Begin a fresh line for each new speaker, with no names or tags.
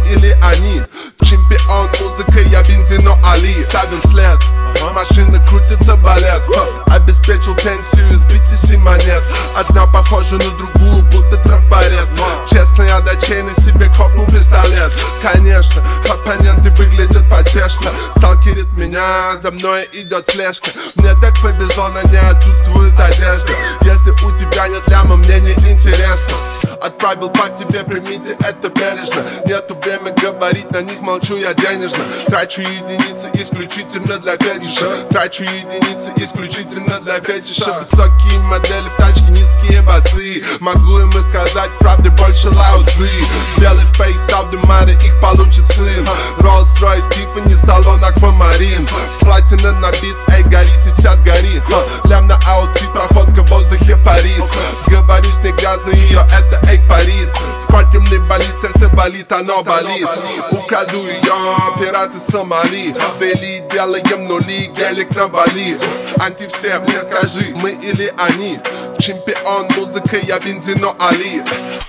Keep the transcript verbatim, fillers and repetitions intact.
или они. Чемпион музыка, я Бензино Али. Ставим след, машина крутится, балет. Обеспечил пенсию из пятидесяти монет. Одна похожа на другую, будто трафарет. Честно, я до чейна себе копнул пистолет. Конечно, оппоненты выглядят потешно. Сталкерит меня, за мной идет слежка. Мне так повезло, на ней отсутствует одежда. Если у тебя нет ляма, мне не интересно. Отправил пак тебе, примите это бережно. Нету время говорить, на них молчу я денежно. Трачу единицы исключительно для фетиша. Трачу единицы исключительно для фетиша. Высокие модели в тачке, низкие басы. Могу им и сказать правды больше Лао Цзи. Белый фейс, Аудемары, их получит сын. Rolls-Royce, Тиффани, салон Аквамарин. Платина набит, эй, гори, сейчас гори. Лям на аутфит, проходка в воздухе парит. Говорю с ней грязно, ее это эй парит. Спортивный болит, сердце болит, оно болит. Украду ее, пираты Сомали. Вели, делаем нули, гелик на Бали. Анти всем, мне скажи, мы или они. Чемпион музыка, я Бензино Али.